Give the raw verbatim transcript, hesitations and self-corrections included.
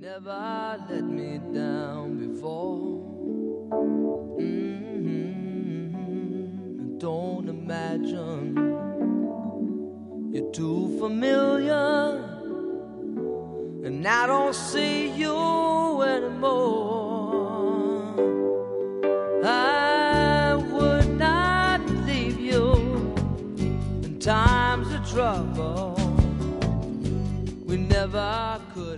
never let me down before. Mm-hmm. Don't imagine you're too familiar, and I don't see you anymore. I would not leave you in times of trouble. We never could.